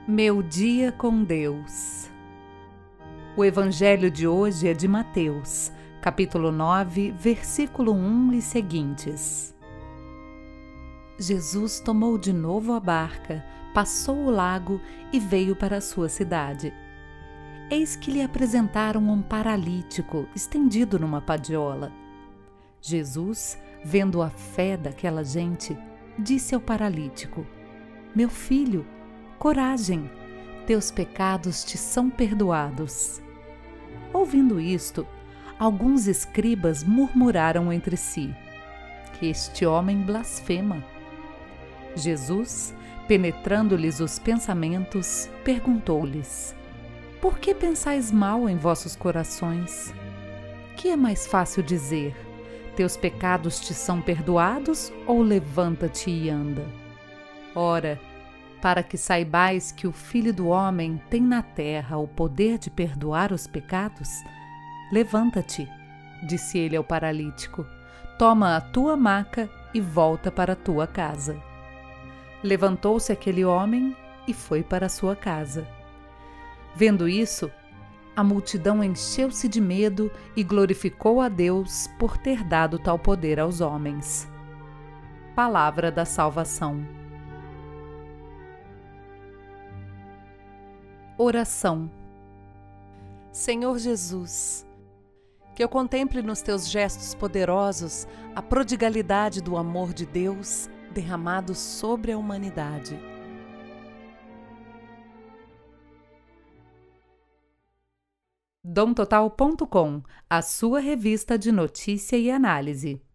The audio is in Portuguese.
Meu dia com Deus. O evangelho de hoje é de Mateus, capítulo 9, versículo 1 e seguintes. Jesus tomou de novo a barca, passou o lago e veio para a sua cidade. Eis que lhe apresentaram um paralítico estendido numa padiola. Jesus, vendo a fé daquela gente, disse ao paralítico: Meu filho, coragem, teus pecados te são perdoados. Ouvindo isto, alguns escribas murmuraram entre si: Este homem blasfema. Jesus, penetrando-lhes os pensamentos, perguntou-lhes: Por que pensais mal em vossos corações? Que é mais fácil dizer: Teus pecados te são perdoados, ou levanta-te e anda? Ora, para que saibais que o Filho do Homem tem na terra o poder de perdoar os pecados, levanta-te, disse ele ao paralítico, toma a tua maca e volta para a tua casa. Levantou-se aquele homem e foi para a sua casa. Vendo isso, a multidão encheu-se de medo e glorificou a Deus por ter dado tal poder aos homens. Palavra da salvação. Oração. Senhor Jesus, que eu contemple nos teus gestos poderosos a prodigalidade do amor de Deus derramado sobre a humanidade. DomTotal.com, a sua revista de notícia e análise.